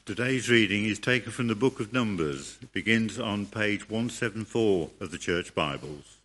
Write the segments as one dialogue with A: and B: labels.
A: Today's reading is taken from the book of Numbers. It begins on page 174 of the Church Bibles.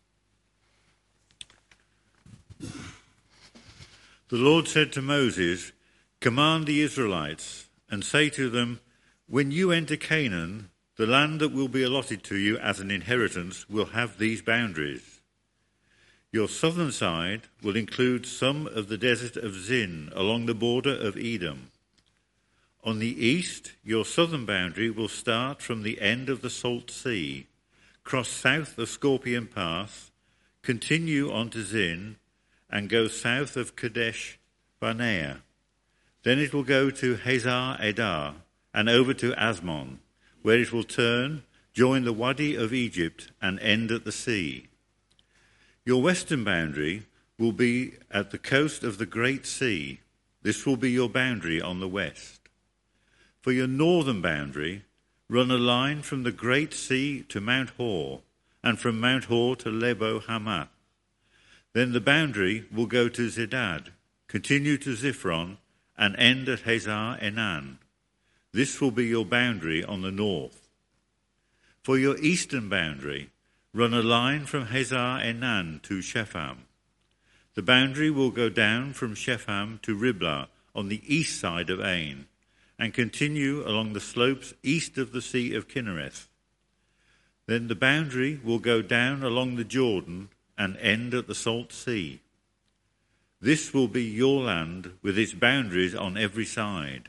A: The Lord said to Moses, "Command the Israelites and say to them, when you enter Canaan, the land that will be allotted to you as an inheritance will have these boundaries. Your southern side will include some of the desert of Zin along the border of Edom. On the east, your southern boundary will start from the end of the Salt Sea, cross south of Scorpion Pass, continue on to Zin, and go south of Kadesh Barnea. Then it will go to Hazar Edah and over to Asmon, where it will turn, join the Wadi of Egypt, and end at the sea. Your western boundary will be at the coast of the Great Sea. This will be your boundary on the west. For your northern boundary, run a line from the Great Sea to Mount Hor, and from Mount Hor to Lebo Hamath. Then the boundary will go to Zedad, continue to Ziphron, and end at Hazar Enan. This will be your boundary on the north. For your eastern boundary, run a line from Hazar Enan to Shepham. The boundary will go down from Shepham to Riblah on the east side of Ain, and continue along the slopes east of the Sea of Kinnereth. Then the boundary will go down along the Jordan and end at the Salt Sea. This will be your land with its boundaries on every side.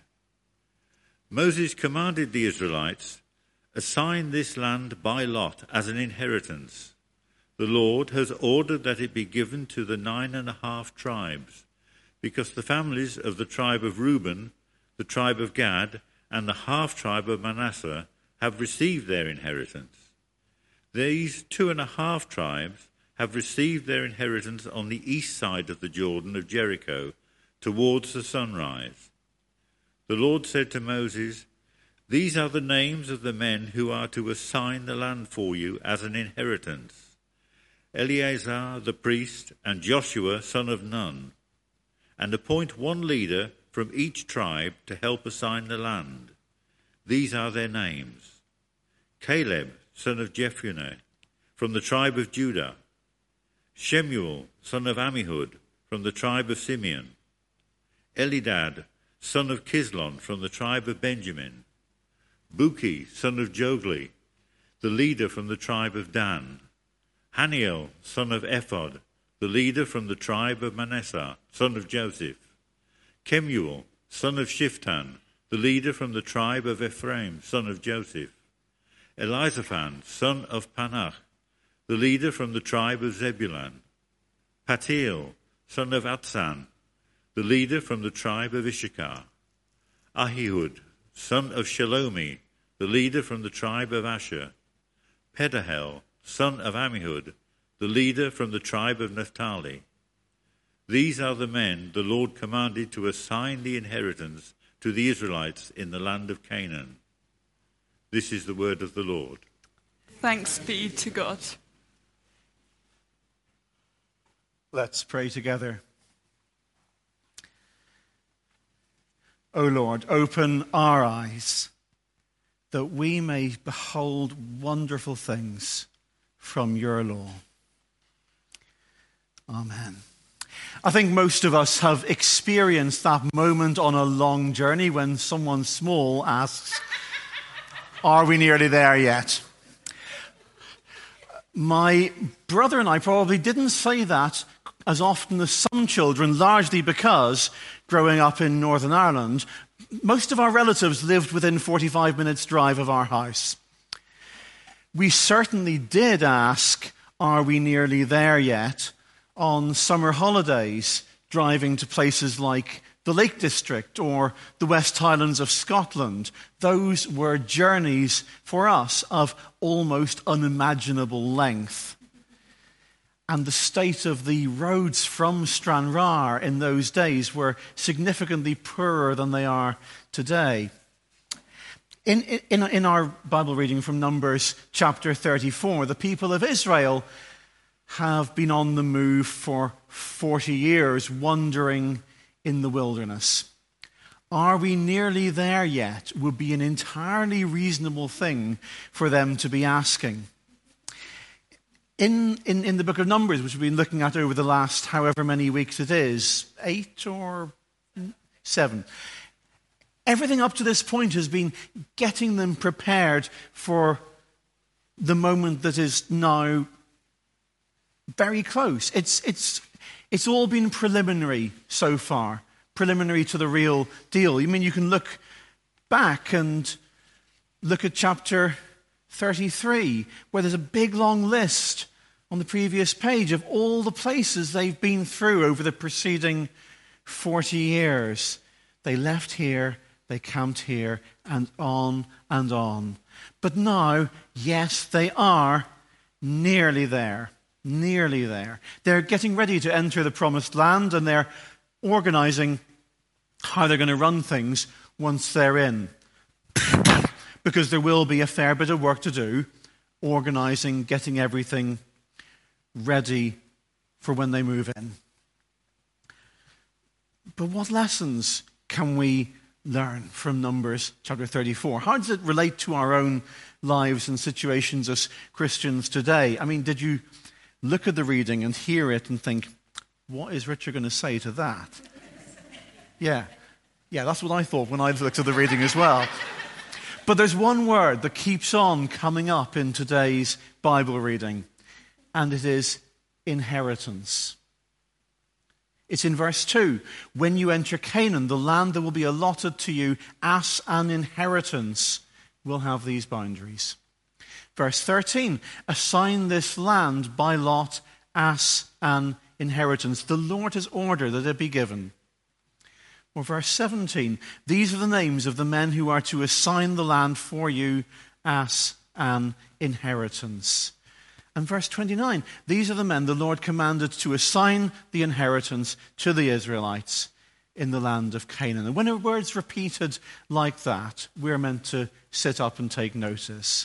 A: Moses commanded the Israelites, assign this land by lot as an inheritance. The Lord has ordered that it be given to the 9.5 tribes, because the families of the tribe of Reuben, the tribe of Gad, and the half-tribe of Manasseh have received their inheritance. These 2.5 tribes have received their inheritance on the east side of the Jordan of Jericho, towards the sunrise. The Lord said to Moses, these are the names of the men who are to assign the land for you as an inheritance: Eleazar the priest and Joshua son of Nun. And appoint one leader from each tribe to help assign the land. These are their names: Caleb son of Jephunneh from the tribe of Judah, Shemuel son of Ammihud from the tribe of Simeon, Elidad son of Kislon from the tribe of Benjamin, Buki son of Jogli, the leader from the tribe of Dan, Haniel son of Ephod, the leader from the tribe of Manasseh, son of Joseph, Kemuel son of Shiftan, the leader from the tribe of Ephraim, son of Joseph, Elizaphan son of Panach, the leader from the tribe of Zebulun, Patiel son of Atsan, the leader from the tribe of Issachar, Ahihud son of Shelomi, the leader from the tribe of Asher, Pedahel son of Ammihud, the leader from the tribe of Naphtali. These are the men the Lord commanded to assign the inheritance to the Israelites in the land of Canaan. This is the word of the Lord.
B: Thanks be to God.
C: Let's pray together. O Lord, open our eyes that we may behold wonderful things from your law. Amen. I think most of us have experienced that moment on a long journey when someone small asks, are we nearly there yet? My brother and I probably didn't say that as often as some children, largely because growing up in Northern Ireland, most of our relatives lived within 45 minutes drive of our house. We certainly did ask, are we nearly there yet, on summer holidays, driving to places like the Lake District or the West Highlands of Scotland. Those were journeys for us of almost unimaginable length. And the state of the roads from Stranraer in those days were significantly poorer than they are today. In our Bible reading from Numbers chapter 34, the people of Israel have been on the move for 40 years, wandering in the wilderness. are we nearly there yet, would be an entirely reasonable thing for them to be asking. In the book of Numbers, which we've been looking at over the last however many weeks it is, 8 or 7, everything up to this point has been getting them prepared for the moment that is now very close. It's all been preliminary so far, preliminary to the real deal. I mean, you can look back and look at chapter 33, where there's a big long list on the previous page of all the places they've been through over the preceding 40 years. They left here, they camped here, and on and on. But now, yes, they are nearly there. Nearly there. They're getting ready to enter the promised land, and they're organizing how they're going to run things once they're in. Because there will be a fair bit of work to do, organizing, getting everything ready for when they move in. But what lessons can we learn from Numbers chapter 34? How does it relate to our own lives and situations as Christians today? I mean, did you look at the reading and hear it and think, what is Richard going to say to that? Yeah, that's what I thought when I looked at the reading as well. But there's one word that keeps on coming up in today's Bible reading, and it is inheritance. It's in verse 2. When you enter Canaan, the land that will be allotted to you as an inheritance will have these boundaries. Verse 13. Assign this land by lot as an inheritance. The Lord has ordered that it be given. Or verse 17. These are the names of the men who are to assign the land for you as an inheritance. And verse 29, these are the men the Lord commanded to assign the inheritance to the Israelites in the land of Canaan. And when a word's repeated like that, we're meant to sit up and take notice.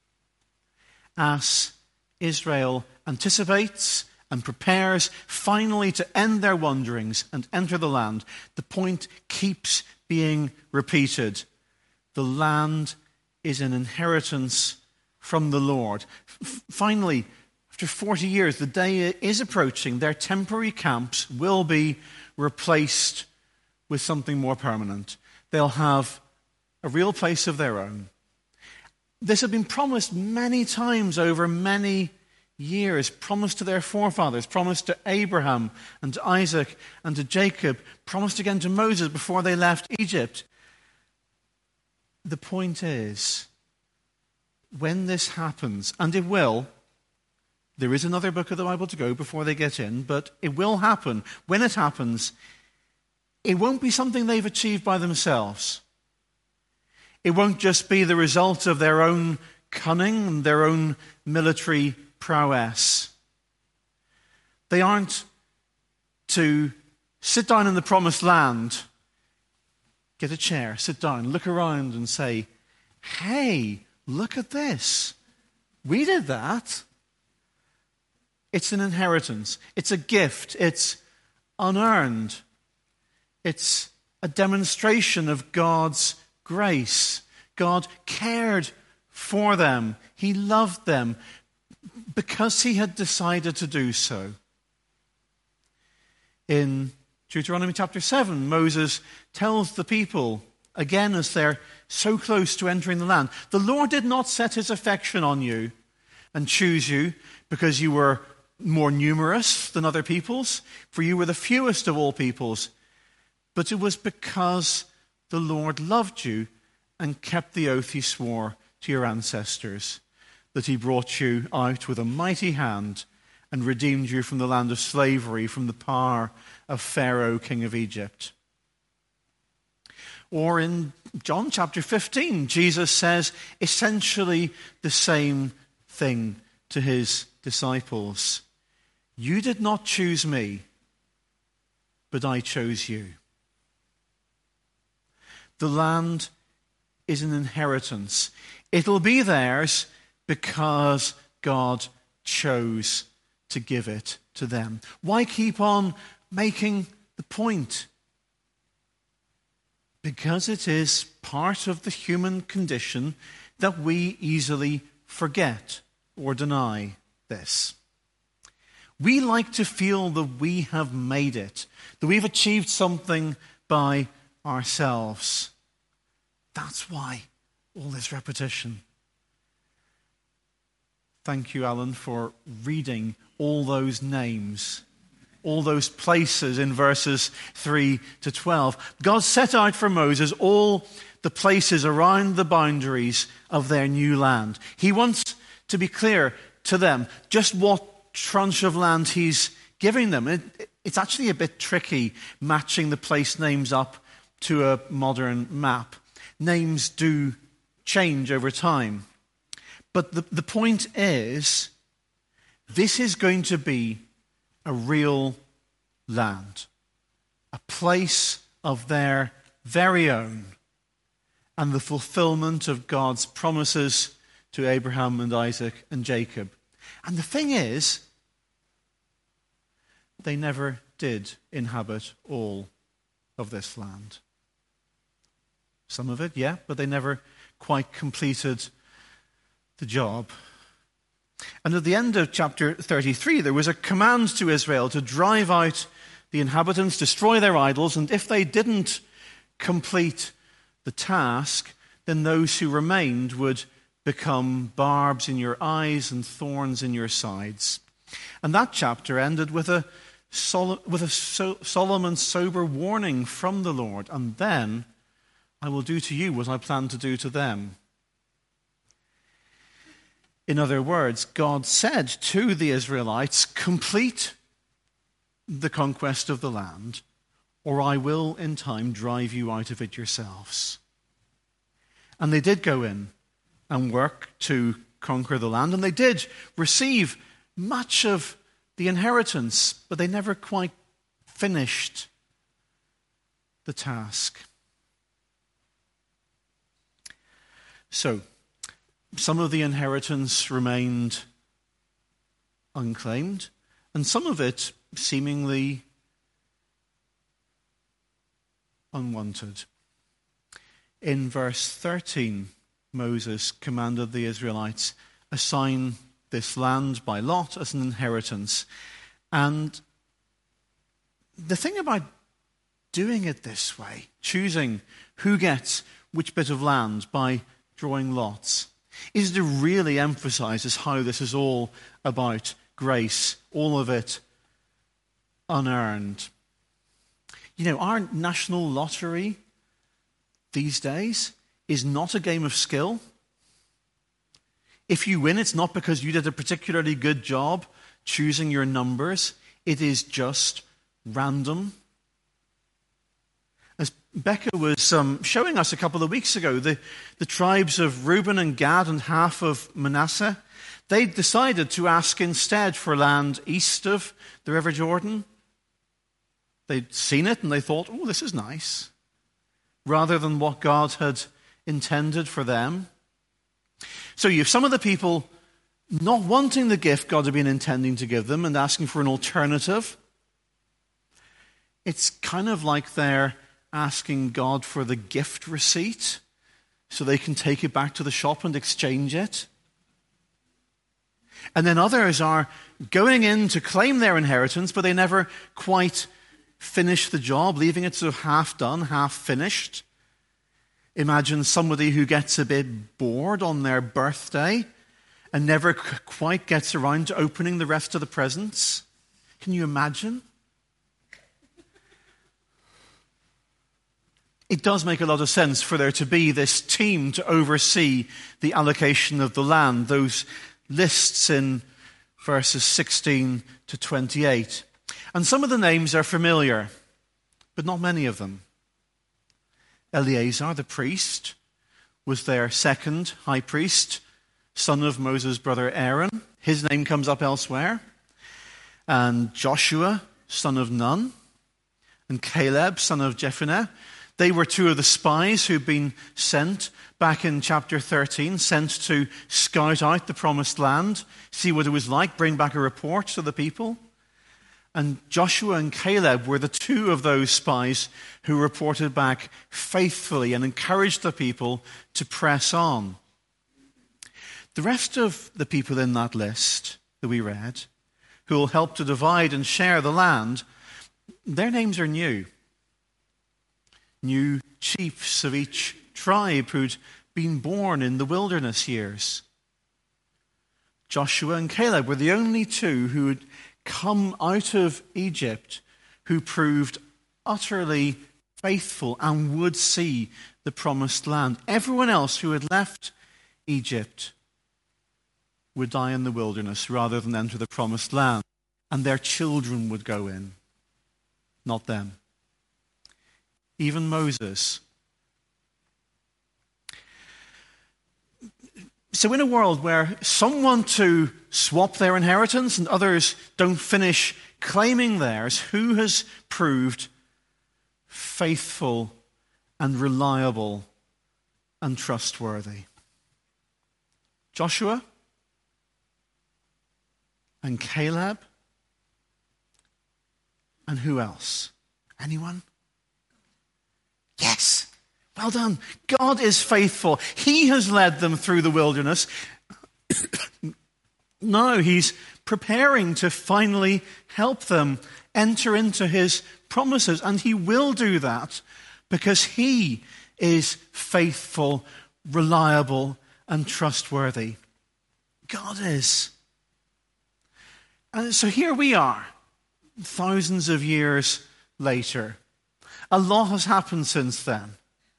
C: As Israel anticipates and prepares finally to end their wanderings and enter the land, the point keeps being repeated. The land is an inheritance from the Lord. Finally, after 40 years, the day is approaching. Their temporary camps will be replaced with something more permanent. They'll have a real place of their own. This had been promised many times over many years, promised to their forefathers, promised to Abraham and to Isaac and to Jacob, promised again to Moses before they left Egypt. The point is, when this happens, and it will, there is another book of the Bible to go before they get in, but it will happen. When it happens, it won't be something they've achieved by themselves. It won't just be the result of their own cunning and their own military prowess. They aren't to sit down in the promised land, get a chair, sit down, look around and say, hey, look at this. We did that. It's an inheritance. It's a gift. It's unearned. It's a demonstration of God's grace. God cared for them. He loved them because he had decided to do so. In Deuteronomy chapter 7, Moses tells the people, again as they're so close to entering the land, the Lord did not set his affection on you and choose you because you were more numerous than other peoples, for you were the fewest of all peoples, but it was because the Lord loved you and kept the oath he swore to your ancestors, that he brought you out with a mighty hand and redeemed you from the land of slavery, from the power of Pharaoh, king of Egypt. Or in John chapter 15, Jesus says essentially the same thing to his disciples. You did not choose me, but I chose you. The land is an inheritance. It'll be theirs because God chose to give it to them. Why keep on making the point? Because it is part of the human condition that we easily forget or deny this. We like to feel that we have made it, that we've achieved something by ourselves. That's why all this repetition. Thank you, Alan, for reading all those names, all those places in verses 3 to 12. God set out for Moses all the places around the boundaries of their new land. He wants to be clear to them just what tranche of land he's giving them. It's actually a bit tricky matching the place names up to a modern map. Names do change over time. But the point is, this is going to be a real land, a place of their very own, and the fulfillment of God's promises to Abraham and Isaac and Jacob. And the thing is, they never did inhabit all of this land. Some of it, yeah, but they never quite completed the job. And at the end of chapter 33, there was a command to Israel to drive out the inhabitants, destroy their idols, and if they didn't complete the task, then those who remained would become barbs in your eyes and thorns in your sides. And that chapter ended with a solemn and sober warning from the Lord. And then I will do to you what I plan to do to them. In other words, God said to the Israelites, complete the conquest of the land, or I will in time drive you out of it yourselves. And they did go in and work to conquer the land, and they did receive much of the inheritance, but they never quite finished the task. So, some of the inheritance remained unclaimed, and some of it seemingly unwanted. In verse 13, Moses commanded the Israelites, assign this land by lot as an inheritance. And the thing about doing it this way, choosing who gets which bit of land by drawing lots, is to really emphasize how this is all about grace, all of it unearned. You know, our national lottery these days is not a game of skill. If you win, it's not because you did a particularly good job choosing your numbers. It is just random. As Becca was showing us a couple of weeks ago, the tribes of Reuben and Gad and half of Manasseh, they decided to ask instead for land east of the River Jordan. They'd seen it and they thought, oh, this is nice, rather than what God had intended for them. So you have some of the people not wanting the gift God had been intending to give them and asking for an alternative. It's kind of like they're asking God for the gift receipt so they can take it back to the shop and exchange it. And then others are going in to claim their inheritance, but they never quite finish the job, leaving it sort of half done, half finished. Imagine somebody who gets a bit bored on their birthday and never quite gets around to opening the rest of the presents. Can you imagine? It does make a lot of sense for there to be this team to oversee the allocation of the land, those lists in verses 16 to 28. And some of the names are familiar, but not many of them. Eleazar, the priest, was their second high priest, son of Moses' brother Aaron. His name comes up elsewhere. And Joshua, son of Nun, and Caleb, son of Jephunneh. They were two of the spies who'd been sent back in chapter 13, sent to scout out the promised land, see what it was like, bring back a report to the people. And Joshua and Caleb were the two of those spies who reported back faithfully and encouraged the people to press on. The rest of the people in that list that we read, who will help to divide and share the land, their names are new. New chiefs of each tribe who'd been born in the wilderness years. Joshua and Caleb were the only two who had come out of Egypt who proved utterly faithful and would see the promised land. Everyone else who had left Egypt would die in the wilderness rather than enter the promised land. And their children would go in, not them. Even Moses. So in a world where some want to swap their inheritance and others don't finish claiming theirs, who has proved faithful and reliable and trustworthy? Joshua and Caleb? And who else? Anyone? Yes. Well done. God is faithful. He has led them through the wilderness. Now he's preparing to finally help them enter into his promises. And he will do that because he is faithful, reliable, and trustworthy. God is. And so here we are, thousands of years later. A lot has happened since then.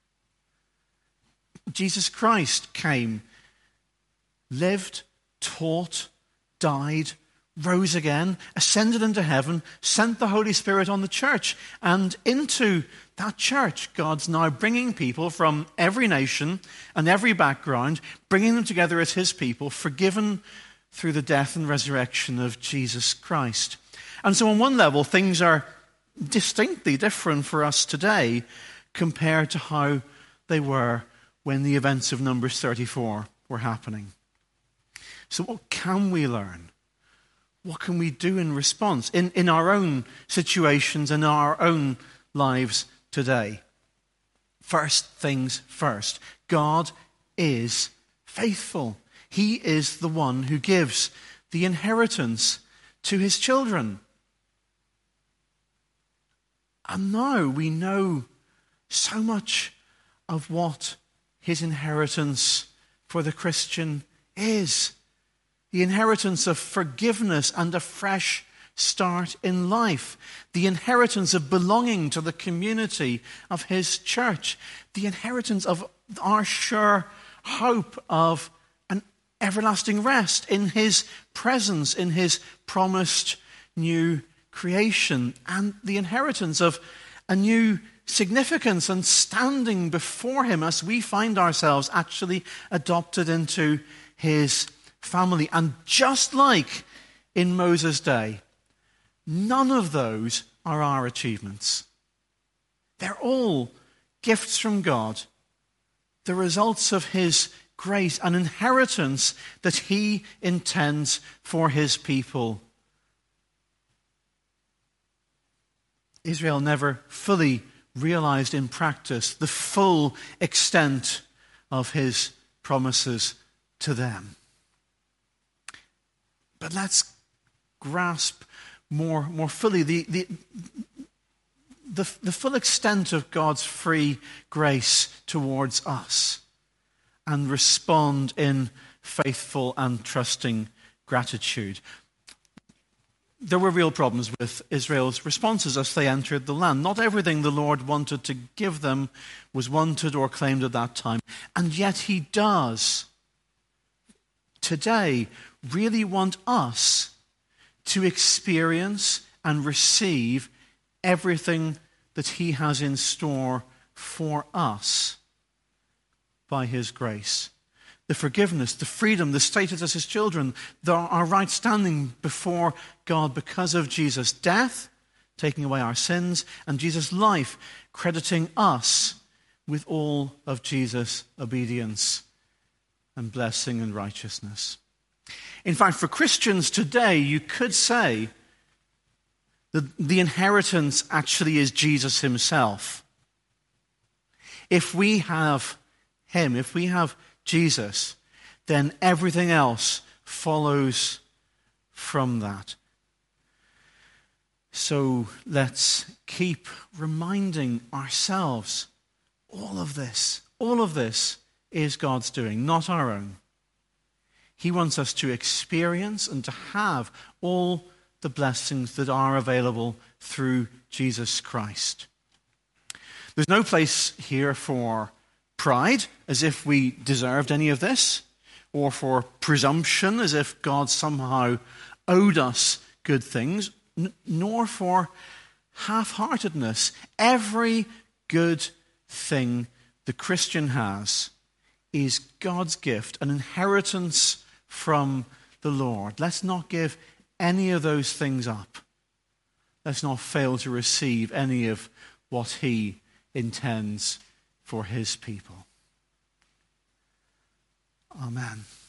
C: Jesus Christ came, lived, taught, died, rose again, ascended into heaven, sent the Holy Spirit on the church. And into that church, God's now bringing people from every nation and every background, bringing them together as his people, forgiven through the death and resurrection of Jesus Christ. And so on one level, things are distinctly different for us today compared to how they were when the events of Numbers 34 were happening. So what can we learn? What can we do in response in our own situations and our own lives today? First things first. God is faithful. He is the one who gives the inheritance to his children. And now we know so much of what his inheritance for the Christian is. The inheritance of forgiveness and a fresh start in life. The inheritance of belonging to the community of his church. The inheritance of our sure hope of an everlasting rest in his presence, in his promised new creation. And the inheritance of a new significance and standing before him as we find ourselves actually adopted into his family. And just like in Moses' day, none of those are our achievements. They're all gifts from God, the results of his grace, an inheritance that he intends for his people. Israel never fully realized in practice the full extent of his promises to them. But let's grasp more fully the full extent of God's free grace towards us and respond in faithful and trusting gratitude. There were real problems with Israel's responses as they entered the land. Not everything the Lord wanted to give them was wanted or claimed at that time. And yet he does today really want us to experience and receive everything that he has in store for us by his grace. The forgiveness, the freedom, the status as his children, our right standing before God because of Jesus' death, taking away our sins, and Jesus' life, crediting us with all of Jesus' obedience and blessing and righteousness. In fact, for Christians today, you could say The inheritance actually is Jesus himself. If we have him, if we have Jesus, then everything else follows from that. So let's keep reminding ourselves, all of this is God's doing, not our own. He wants us to experience and to have all the blessings that are available through Jesus Christ. There's no place here for pride, as if we deserved any of this, or for presumption, as if God somehow owed us good things, nor for half-heartedness. Every good thing the Christian has is God's gift, an inheritance from the Lord. Let's not give any of those things up. Let's not fail to receive any of what he intends for his people. Amen.